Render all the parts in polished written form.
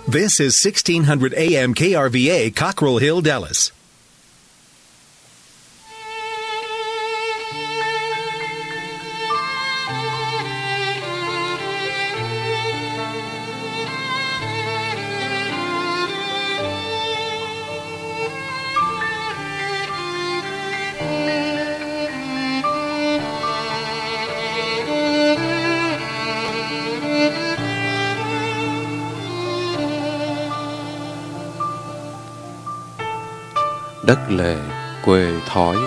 This is 1600 AM KRVA, Cockrell Hill, Dallas. Đất lề quê thói.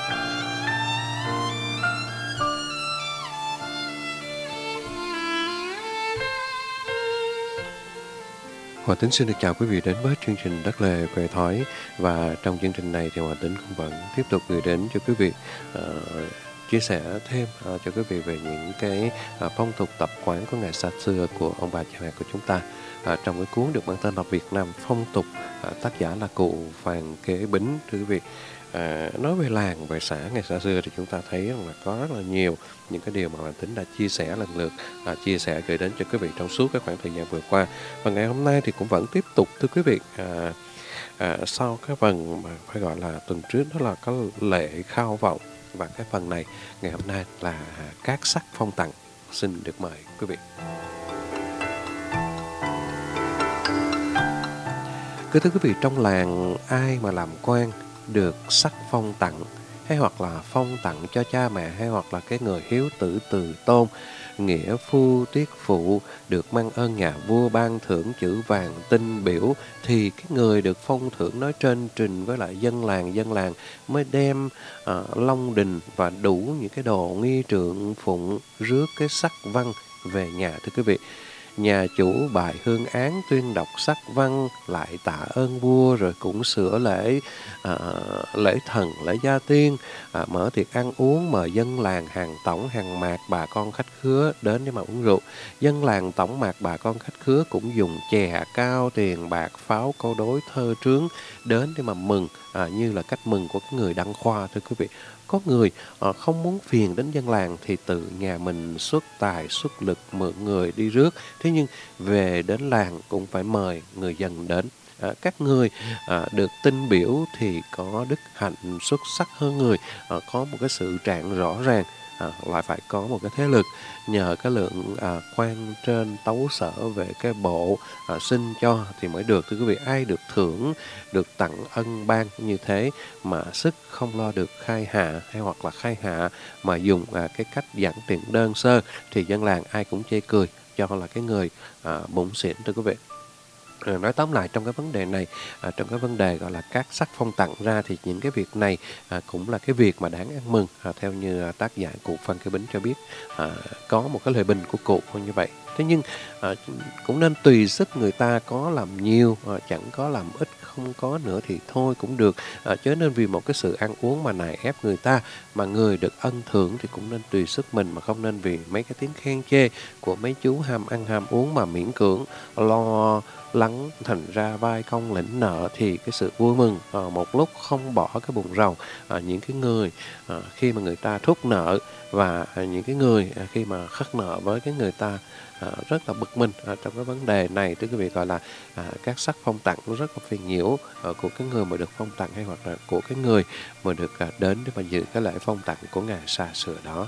Hòa Tính xin được chào quý vị đến với chương trình Đất lề quê thói. Và trong chương trình này thì Hòa Tính cũng vẫn tiếp tục gửi đến cho quý vị chia sẻ thêm cho quý vị về những cái phong tục tập quán của ngày xa xưa của ông bà cha mẹ của chúng ta. Trong cái cuốn được mang tên là Việt Nam Phong Tục, tác giả là cụ Phan Kế Bính, thưa quý vị. Nói về làng, về xã ngày xa xưa thì chúng ta thấy rằng là có rất là nhiều những cái điều mà Hoàng Tính đã chia sẻ lần lượt, chia sẻ gửi đến cho quý vị trong suốt cái khoảng thời gian vừa qua. Và ngày hôm nay thì cũng vẫn tiếp tục, thưa quý vị. Sau cái phần mà phải gọi là tuần trước đó là có lễ khao vọng, và cái phần này ngày hôm nay là các sắc phong tặng. Xin được mời quý vị. Thưa quý vị, trong làng ai mà làm quan được sắc phong tặng, hay hoặc là phong tặng cho cha mẹ, hay hoặc là cái người hiếu tử từ tôn, nghĩa phu tiết phụ, được mang ơn nhà vua ban thưởng chữ vàng tinh biểu, thì cái người được phong thưởng nói trên trình với lại dân làng mới đem long đình và đủ những cái đồ nghi trượng phụng rước cái sắc văn về nhà, thưa quý vị. Nhà chủ bài hương án tuyên đọc sắc văn, lại tạ ơn vua, rồi cũng sửa lễ thần, lễ gia tiên, mở tiệc ăn uống, mời dân làng hàng tổng hàng mạc bà con khách khứa đến để mà uống rượu. Dân làng tổng mạc bà con khách khứa cũng dùng chè cao, tiền bạc, pháo, câu đối, thơ trướng đến để mà mừng, như là cách mừng của cái người đăng khoa, thưa quý vị. Có người không muốn phiền đến dân làng thì tự nhà mình xuất tài xuất lực mượn người đi rước. Thế nhưng về đến làng cũng phải mời người dân đến. Các người được tin biểu thì có đức hạnh xuất sắc hơn người, có một cái sự trạng rõ ràng, lại phải có một cái thế lực. Nhờ cái lượng quan trên tấu sở về cái bộ xin cho thì mới được, thưa quý vị. Ai được thưởng, được tặng ân ban như thế mà sức không lo được khai hạ, hay hoặc là khai hạ mà dùng cái cách giản tiện đơn sơ, thì dân làng ai cũng chê cười cho là cái người bụng xỉn, thưa quý vị. Nói tóm lại trong cái vấn đề này, trong cái vấn đề gọi là các sắc phong tặng ra, thì những cái việc này cũng là cái việc mà đáng ăn mừng, theo như tác giả cụ Phan Kế Bính cho biết. Có một cái lời bình của cụ như vậy. Thế nhưng cũng nên tùy sức, người ta có làm nhiều, chẳng có làm ít, không có nữa thì thôi cũng được. Chớ nên vì một cái sự ăn uống mà nài ép người ta, mà người được ân thưởng thì cũng nên tùy sức mình, mà không nên vì mấy cái tiếng khen chê của mấy chú ham ăn ham uống mà miễn cưỡng lo lắng, thành ra vai công lĩnh nợ, thì cái sự vui mừng một lúc không bỏ cái bụng rầu. Những cái người khi mà người ta thúc nợ, và những cái người khi mà khất nợ với cái người ta rất là bực mình trong cái vấn đề này, tức quý vị, gọi là các sắc phong tặng rất là phiền nhiễu của cái người mà được phong tặng, hay hoặc là của cái người mà được đến để mà dự cái lễ phong tặng của ngày xa xưa đó.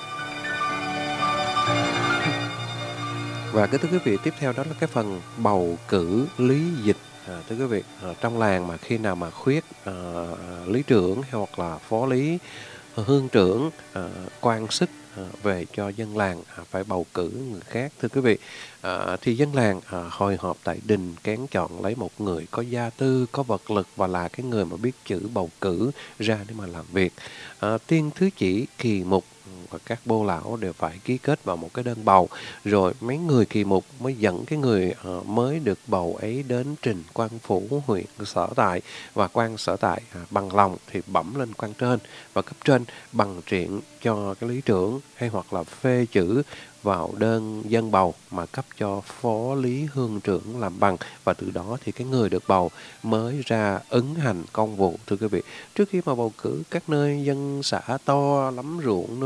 Và cái thưa quý vị, tiếp theo đó là cái phần bầu cử lý dịch. Thưa quý vị, trong làng mà khi nào mà khuyết lý trưởng, hay hoặc là phó lý, hương trưởng, quan sức về cho dân làng phải bầu cử người khác, thưa quý vị. Thì dân làng hội họp tại đình, kén chọn lấy một người có gia tư, có vật lực, và là cái người mà biết chữ bầu cử ra để mà làm việc. Tiên thứ chỉ, kỳ mục và các bô lão đều phải ký kết vào một cái đơn bầu, rồi mấy người kỳ mục mới dẫn cái người mới được bầu ấy đến trình quan phủ huyện sở tại, và quan sở tại bằng lòng thì bẩm lên quan trên, và cấp trên bằng triện cho cái lý trưởng, hay hoặc là phê chữ vào đơn dân bầu mà cấp cho phó lý hương trưởng làm bằng, và từ đó thì cái người được bầu mới ra ứng hành công vụ, thưa quý vị. Trước khi mà bầu cử, các nơi dân xã to lắm ruộng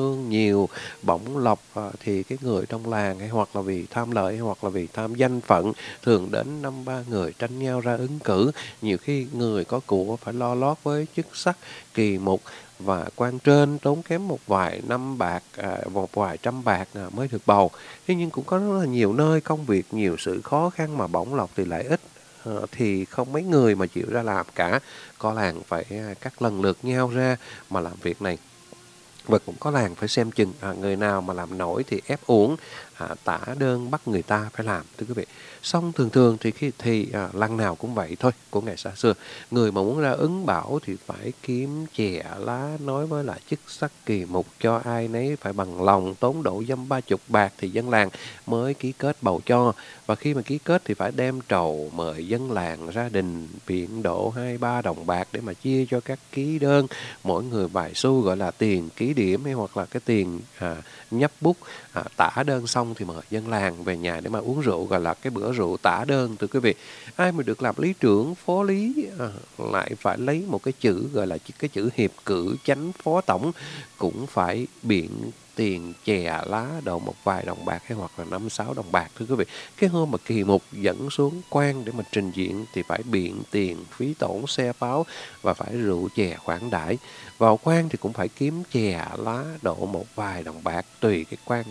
lương nhiều, bổng lộc, thì cái người trong làng hay hoặc là vì tham lợi hay hoặc là vì tham danh phận thường đến 2-3 người tranh nhau ra ứng cử. Nhiều khi người có của phải lo lót với chức sắc kỳ mục và quan trên, tốn kém một vài năm bạc, một vài trăm bạc mới được bầu. Thế nhưng cũng có rất là nhiều nơi công việc nhiều sự khó khăn mà bổng lộc thì lại ít, thì không mấy người mà chịu ra làm cả. Có làng phải cắt lần lượt nhau ra mà làm việc này, và cũng có làng phải xem chừng người nào mà làm nổi thì ép uổng, tả đơn bắt người ta phải làm, thưa quý vị. Xong thường thường thì làng nào cũng vậy thôi, của ngày xa xưa. Người mà muốn ra ứng bảo thì phải kiếm chè lá, nói với lại chức sắc kỳ mục cho ai nấy phải bằng lòng, tốn độ 20-30 bạc thì dân làng mới ký kết bầu cho. Và khi mà ký kết thì phải đem trầu mời dân làng gia đình biện độ 2-3 đồng bạc để mà chia cho các ký đơn, mỗi người vài xu, gọi là tiền ký điểm hay hoặc là cái tiền nhấp bút. Tả đơn xong thì mời dân làng về nhà để mà uống rượu, gọi là cái bữa rượu tả đơn, thưa quý vị. Ai mà được làm lý trưởng, phó lý lại phải lấy một cái chữ gọi là cái chữ hiệp cử chánh phó tổng, cũng phải biện tiền chè lá độ một vài đồng bạc hay hoặc là 5-6 đồng bạc, thưa quý vị. Cái hôm mà kỳ mục dẫn xuống quan để mà trình diện thì phải biện tiền phí tổn xe pháo và phải rượu chè khoản đãi. Vào quan thì cũng phải kiếm chè lá độ một vài đồng bạc, tùy cái quan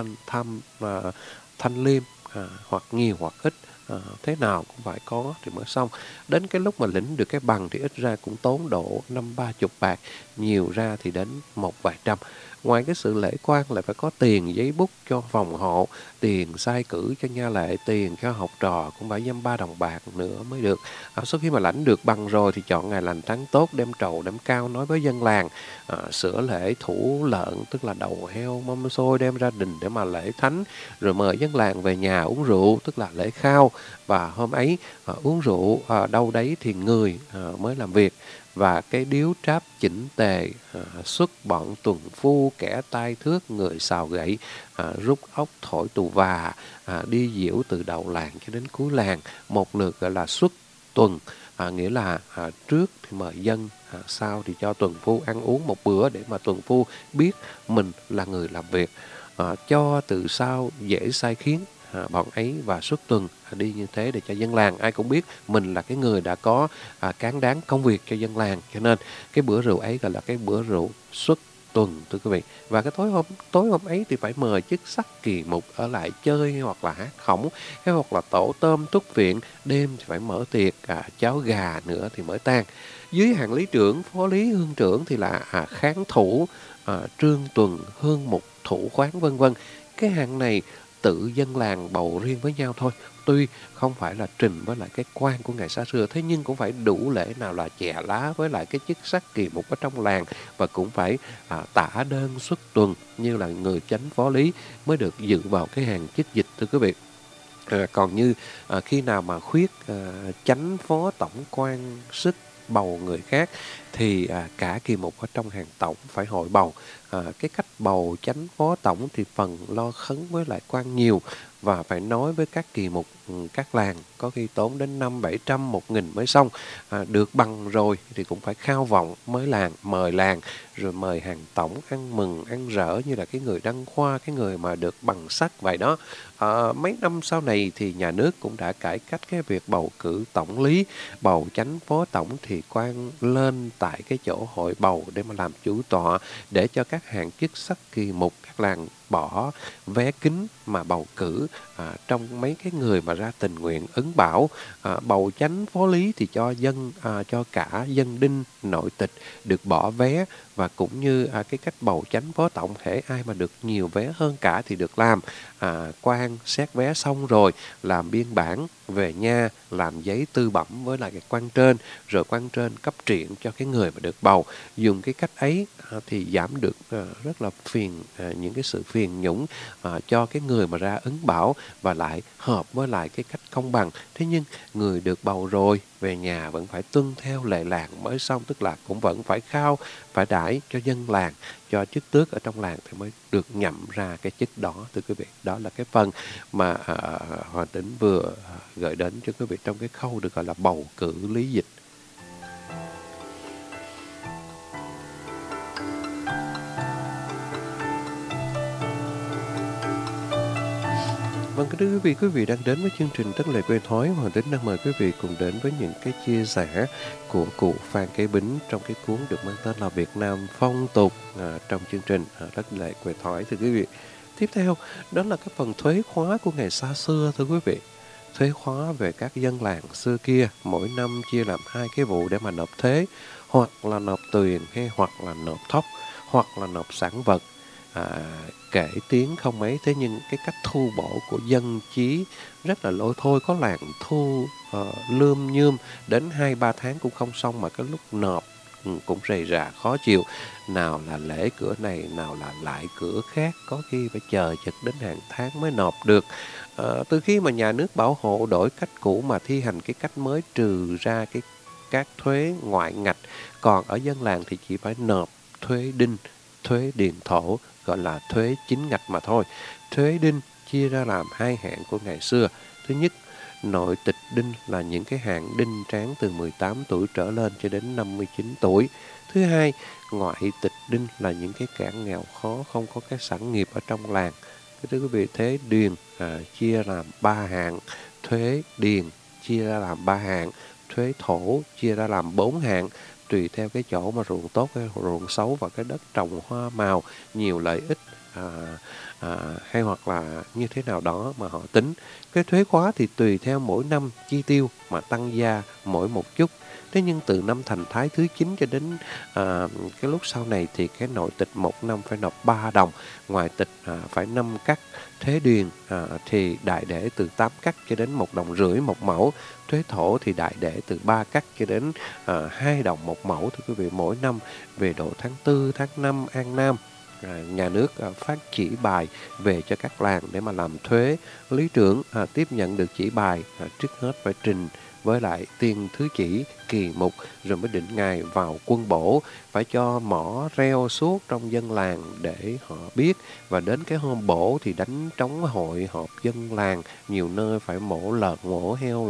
thanh liêm, hoặc nhiều hoặc ít, thế nào cũng phải có thì mới xong. Đến cái lúc mà lĩnh được cái bằng thì ít ra cũng tốn độ 50-30 bạc, nhiều ra thì đến một vài trăm. Ngoài cái sự lễ quan lại phải có tiền giấy bút cho phòng hộ, tiền sai cử cho nha lệ, tiền cho học trò cũng phải 2-3 đồng bạc nữa mới được. Sau khi mà lãnh được bằng rồi thì chọn ngày lành tháng tốt, đem trầu đem cao nói với dân làng, sửa lễ thủ lợn, tức là đầu heo mâm xôi đem ra đình để mà lễ thánh, rồi mời dân làng về nhà uống rượu, tức là lễ khao. Và hôm ấy uống rượu đâu đấy thì người mới làm việc, và cái điếu tráp chỉnh tề, xuất bọn tuần phu, kẻ tai thước, người xào gậy, rút ốc thổi tù và, đi diễu từ đầu làng cho đến cuối làng, một lượt gọi là xuất tuần, nghĩa là trước thì mời dân, sau thì cho tuần phu ăn uống một bữa để mà tuần phu biết mình là người làm việc, cho từ sau dễ sai khiến bọn ấy, và xuất tuần đi như thế để cho dân làng ai cũng biết mình là cái người đã có cán đáng công việc cho dân làng. Cho nên cái bữa rượu ấy gọi là cái bữa rượu xuất tuần, thưa quý vị. Và cái tối hôm ấy thì phải mời chức sắc kỳ mục ở lại chơi hay hoặc là hát khổng hay hoặc là tổ tôm túc viện. Đêm thì phải mở tiệc cháo gà nữa thì mới tan. Dưới hàng lý trưởng, phó lý, hương trưởng thì là kháng thủ, trương tuần, hương mục, thủ khoán vân vân. Cái hàng này tự dân làng bầu riêng với nhau thôi. Tuy không phải là trình với lại cái quan của ngày xa xưa, thế nhưng cũng phải đủ lễ nào là chè lá với lại cái chức sắc kỳ mục ở trong làng, và cũng phải tả đơn xuất tuần như là người chánh phó lý mới được dự vào cái hàng chức dịch, thưa quý vị. Còn như khi nào mà khuyết chánh phó tổng quan sức bầu người khác thì cả kỳ mục ở trong hàng tổng phải hội bầu. Cái cách bầu chánh phó tổng thì phần lo khấn với lại quan nhiều, và phải nói với các kỳ mục các làng, có khi tốn đến 500-700, 1.000 mới xong. Được bằng rồi thì cũng phải khao vọng mới mời làng, rồi mời hàng tổng ăn mừng ăn rỡ như là cái người đăng khoa, cái người mà được bằng sắc vậy đó. Mấy năm sau này thì nhà nước cũng đã cải cách cái việc bầu cử tổng lý, bầu chánh phó tổng thì quan lên tại cái chỗ hội bầu để mà làm chủ tọa, để cho các hàng chức sắc kỳ mục các làng bỏ vé kính mà bầu cử trong mấy cái người mà ra tình nguyện ứng bảo. Bầu chánh phó lý thì cho cả dân đinh nội tịch được bỏ vé, và cũng như cái cách bầu chánh phó tổng, hễ ai mà được nhiều vé hơn cả thì được làm. Quan xét vé xong rồi làm biên bản về nha, làm giấy tư bẩm với lại cái quan trên, rồi quan trên cấp triện cho cái người mà được bầu. Dùng cái cách ấy thì giảm được rất là những cái sự phiền nhũng cho cái người mà ra ứng bảo, và lại hợp với lại cái cách công bằng. Thế nhưng người được bầu rồi về nhà vẫn phải tuân theo lệ làng mới xong, tức là cũng vẫn phải khao, phải đãi cho dân làng, cho chức tước ở trong làng thì mới được nhậm ra cái chức đó, thưa quý vị. Đó là cái phần mà Hoàng Tính vừa gửi đến cho quý vị trong cái khâu được gọi là bầu cử lý dịch. Vâng, kính thưa quý vị đang đến với chương trình Tấn Lệ Quê Thói. Hoàng Tính đang mời quý vị cùng đến với những cái chia sẻ của cụ Phan Kế Bính trong cái cuốn được mang tên là Việt Nam Phong Tục trong chương trình Tấn Lệ Quê Thói, thưa quý vị. Tiếp theo, đó là cái phần thuế khóa của ngày xa xưa, thưa quý vị. Thuế khóa về các dân làng xưa kia, mỗi năm chia làm hai cái vụ để mà nộp thuế, hoặc là nộp tiền hay hoặc là nộp thóc, hoặc là nộp sản vật. À, kể tiếng không mấy, thế nhưng cái cách thu bổ của dân chí rất là lôi thôi. Có làng thu lươm nhươm đến 2-3 tháng cũng không xong, mà cái lúc nộp cũng rầy rà khó chịu. Nào là lễ cửa này, nào là lại cửa khác, có khi phải chờ chật đến hàng tháng mới nộp được. Từ khi mà nhà nước bảo hộ đổi cách cũ mà thi hành cái cách mới, trừ ra các thuế ngoại ngạch, còn ở dân làng thì chỉ phải nộp thuế đinh, thuế điền thổ, gọi là thuế chính ngạch mà thôi. Thuế đinh chia ra làm hai hạng của ngày xưa. Thứ nhất, nội tịch đinh là những cái hạng đinh tráng từ 18 tuổi trở lên cho đến 59 tuổi. Thứ hai, ngoại tịch đinh là những cái kẻ nghèo khó không có cái sản nghiệp ở trong làng. Thưa quý vị, thuế điền chia làm 3 hạng, thuế điền chia ra làm 3 hạng, thuế thổ chia ra làm 4 hạng, tùy theo cái chỗ mà ruộng tốt hay ruộng xấu và cái đất trồng hoa màu nhiều lợi ích hay hoặc là như thế nào đó mà họ tính. Cái thuế khóa thì tùy theo mỗi năm chi tiêu mà tăng gia mỗi một chút. Thế nhưng từ năm Thành Thái thứ 9 cho đến cái lúc sau này thì cái nội tịch một năm phải nộp 3 đồng, ngoại tịch phải 5 cắt, thuế điền thì đại để từ 8 cắt cho đến 1,5 đồng một mẫu, thuế thổ thì đại để từ 3 cắt cho đến 2 đồng một mẫu, thưa quý vị, mỗi năm. Về độ tháng 4, tháng 5 An Nam, nhà nước phát chỉ bài về cho các làng để mà làm thuế. Lý trưởng tiếp nhận được chỉ bài, trước hết phải trình với lại tiên thứ chỉ kỳ mục, rồi mới định ngày vào quân bổ, phải cho mỏ reo suốt trong dân làng để họ biết. Và đến cái hôm bổ thì đánh trống hội họp dân làng, nhiều nơi phải mổ lợn mổ heo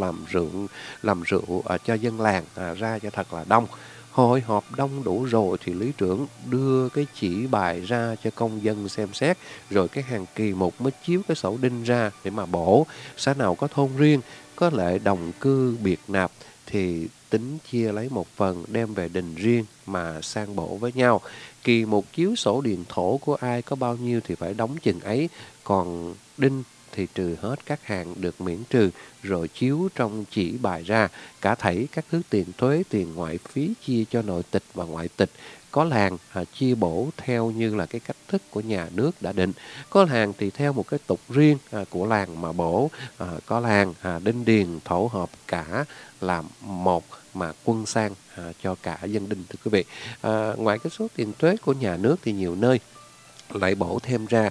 làm rượu cho dân làng ra cho thật là đông. Hội họp đông đủ rồi thì lý trưởng đưa cái chỉ bài ra cho công dân xem xét, rồi cái hàng kỳ mục mới chiếu cái sổ đinh ra để mà bổ. Xã nào có thôn riêng, có lệ đồng cư biệt nạp thì tính chia lấy một phần đem về đình riêng mà sang bổ với nhau. Kỳ mục chiếu sổ điền thổ của ai có bao nhiêu thì phải đóng chừng ấy, còn đinh thì trừ hết các hàng được miễn trừ, rồi chiếu trong chỉ bài ra. Cả thảy các thứ tiền thuế, tiền ngoại phí chia cho nội tịch và ngoại tịch. Có làng chia bổ theo như là cái cách thức của nhà nước đã định. Có làng thì theo một cái tục riêng của làng mà bổ. Có làng đinh điền thổ hợp cả làm một mà quân sang cho cả dân đinh, thưa quý vị. Ngoài cái số tiền thuế của nhà nước thì nhiều nơi lại bổ thêm ra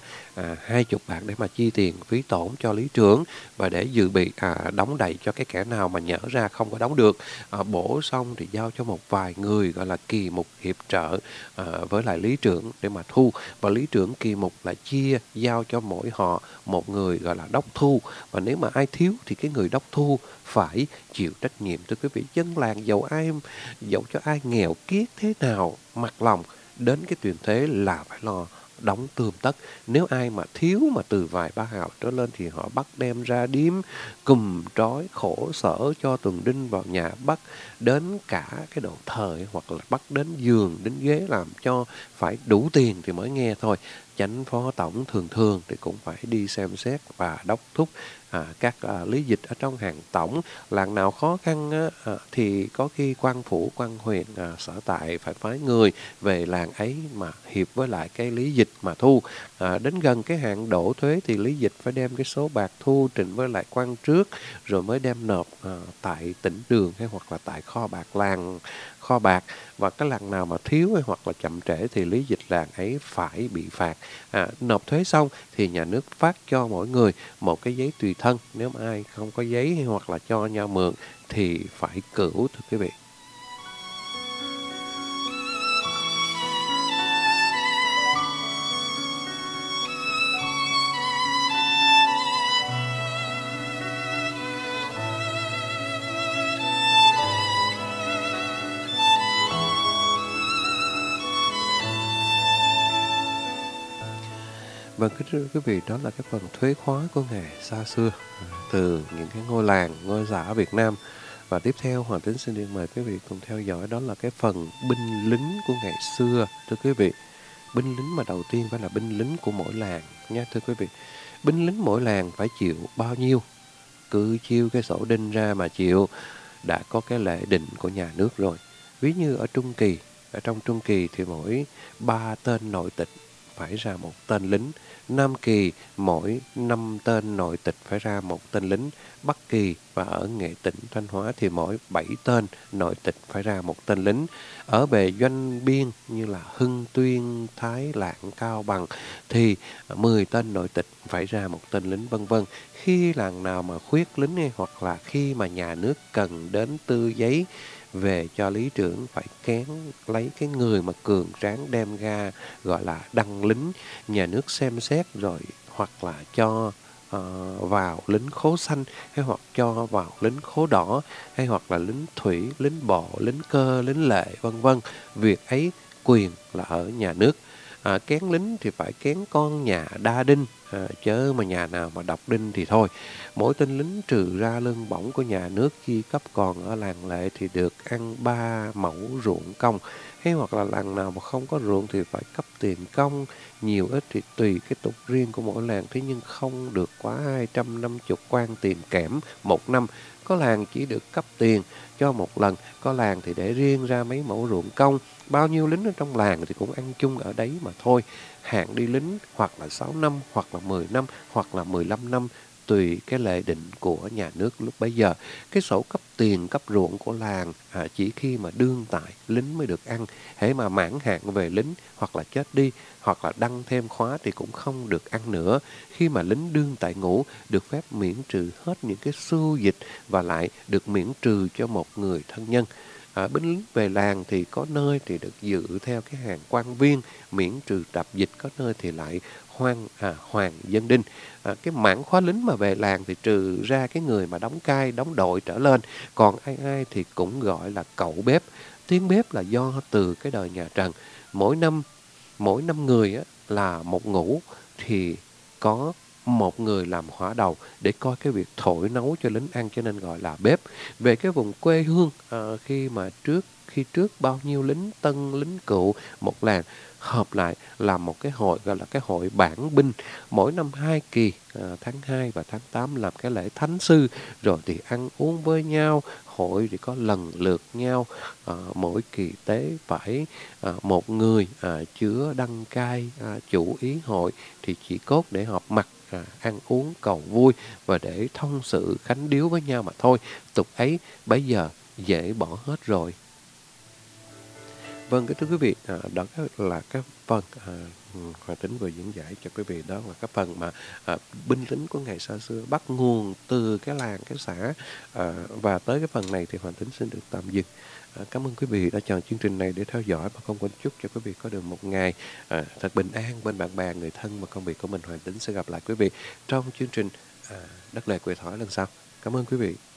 20 bạc để mà chi tiền phí tổn cho lý trưởng, và để dự bị đóng đầy cho cái kẻ nào mà nhỡ ra không có đóng được. Bổ xong thì giao cho một vài người gọi là kỳ mục hiệp trợ với lại lý trưởng để mà thu, và lý trưởng kỳ mục lại chia giao cho mỗi họ một người gọi là đốc thu, và nếu mà ai thiếu thì cái người đốc thu phải chịu trách nhiệm, thưa quý vị. Dân làng dẫu cho ai nghèo kiết thế nào, mặc lòng đến cái tiền thuế là phải lo đóng tươm tất. Nếu ai mà thiếu mà từ vài ba hào trở lên thì họ bắt đem ra điếm, cùm trói khổ sở cho tuần đinh vào nhà, bắt đến cả cái đồ thờ hoặc là bắt đến giường đến ghế làm cho phải đủ tiền thì mới nghe thôi. Chánh phó tổng thường thì cũng phải đi xem xét và đốc thúc các lý dịch ở trong hàng tổng. Làng nào khó khăn thì có khi quan phủ, quan huyện sở tại phải phái người về làng ấy mà hiệp với lại cái lý dịch mà thu. Đến gần cái hạn đổ thuế thì lý dịch phải đem cái số bạc thu trình với lại quan trước, rồi mới đem nộp tại tỉnh đường hay hoặc là tại kho bạc làng, kho bạc. Và cái làng nào mà thiếu hay hoặc là chậm trễ thì lý dịch làng ấy phải bị phạt. Nộp thuế xong thì nhà nước phát cho mỗi người một cái giấy tùy thân. Nếu mà ai không có giấy hay hoặc là cho nhau mượn thì phải cửu, thưa quý vị. Vâng, kính quý vị, đó là cái phần thuế khóa của ngày xa xưa từ những cái ngôi làng, ngôi xã ở Việt Nam. Và tiếp theo Hoàng Tín xin được mời quý vị cùng theo dõi đó là cái phần binh lính của ngày xưa, thưa quý vị. Binh lính mà đầu tiên phải là binh lính của mỗi làng nha, thưa quý vị. Binh lính mỗi làng phải chịu bao nhiêu? Cứ chiêu cái sổ đinh ra mà chịu, đã có cái lệ định của nhà nước rồi. Ví như ở trong Trung Kỳ thì mỗi 3 tên nội tịch phải ra một tên lính. Nam Kỳ mỗi 5 tên nội tịch phải ra một tên lính. Bắc Kỳ và ở Nghệ Tĩnh, Thanh Hóa thì mỗi 7 tên nội tịch phải ra một tên lính. Ở bề doanh biên như là Hưng, Tuyên, Thái, Lạng, Cao Bằng thì 10 tên nội tịch phải ra một tên lính, vân vân. Khi làng nào mà khuyết lính hay hoặc là khi mà nhà nước cần đến tư giấy về cho lý trưởng, phải kén lấy cái người mà cường tráng đem ra gọi là đăng lính, nhà nước xem xét rồi hoặc là cho vào lính khố xanh, hay hoặc cho vào lính khố đỏ, hay hoặc là lính thủy, lính bộ, lính cơ, lính lệ, vân vân. Việc ấy quyền là ở nhà nước. Kén lính thì phải kén con nhà đa đinh, chớ mà nhà nào mà độc đinh thì thôi. Mỗi tên lính trừ ra lương bổng của nhà nước chi cấp, còn ở làng lệ thì được ăn 3 mẫu ruộng công, hay hoặc là làng nào mà không có ruộng thì phải cấp tiền công, nhiều ít thì tùy cái tục riêng của mỗi làng, thế nhưng không được quá 250 quan tiền kẽm một năm. Có làng chỉ được cấp tiền cho một lần, có làng thì để riêng ra mấy mẫu ruộng công. Bao nhiêu lính ở trong làng thì cũng ăn chung ở đấy mà thôi. Hạn đi lính hoặc là 6 năm, hoặc là 10 năm, hoặc là 15 năm, tùy cái lệ định của nhà nước lúc bấy giờ. Cái sổ cấp tiền, cấp ruộng của làng chỉ khi mà đương tại lính mới được ăn. Hễ mà mãn hạn về lính hoặc là chết đi, hoặc là đăng thêm khóa thì cũng không được ăn nữa. Khi mà lính đương tại ngũ được phép miễn trừ hết những cái sưu dịch và lại được miễn trừ cho một người thân nhân. Binh lính về làng thì có nơi thì được dự theo cái hàng quan viên miễn trừ tạp dịch, có nơi thì lại hoàng dân đinh. Cái mãn khóa lính mà về làng thì trừ ra cái người mà đóng cai, đóng đội trở lên, còn ai thì cũng gọi là cậu bếp. Tiếng bếp là do từ cái đời nhà Trần. Mỗi năm người là một ngũ thì có một người làm hỏa đầu để coi cái việc thổi nấu cho lính ăn, cho nên gọi là bếp. Về cái vùng quê hương, khi trước bao nhiêu lính tân lính cựu một làng hợp lại làm một cái hội gọi là cái hội bản binh. Mỗi năm 2 kỳ, tháng 2 và tháng 8 làm cái lễ thánh sư, rồi thì ăn uống với nhau. Hội thì có lần lượt nhau, mỗi kỳ tế phải một người chứa đăng cai chủ ý hội, thì chỉ cốt để họp mặt, ăn uống cầu vui và để thông sự khánh điếu với nhau mà thôi. Tục ấy bây giờ dễ bỏ hết rồi. Vâng, thưa quý vị, đó là cái phần Hoàng Tín vừa diễn giải cho quý vị. Đó là cái phần mà binh lính của ngày xa xưa, bắt nguồn từ cái làng, cái xã. Và tới cái phần này thì Hoàng Tín xin được tạm dừng. Cảm ơn quý vị đã chọn chương trình này để theo dõi, và không quên chúc cho quý vị có được một ngày thật bình an bên bạn bè, người thân và công việc của mình. Hoàng Tín sẽ gặp lại quý vị trong chương trình Đất Lệ Quê Thói lần sau. Cảm ơn quý vị.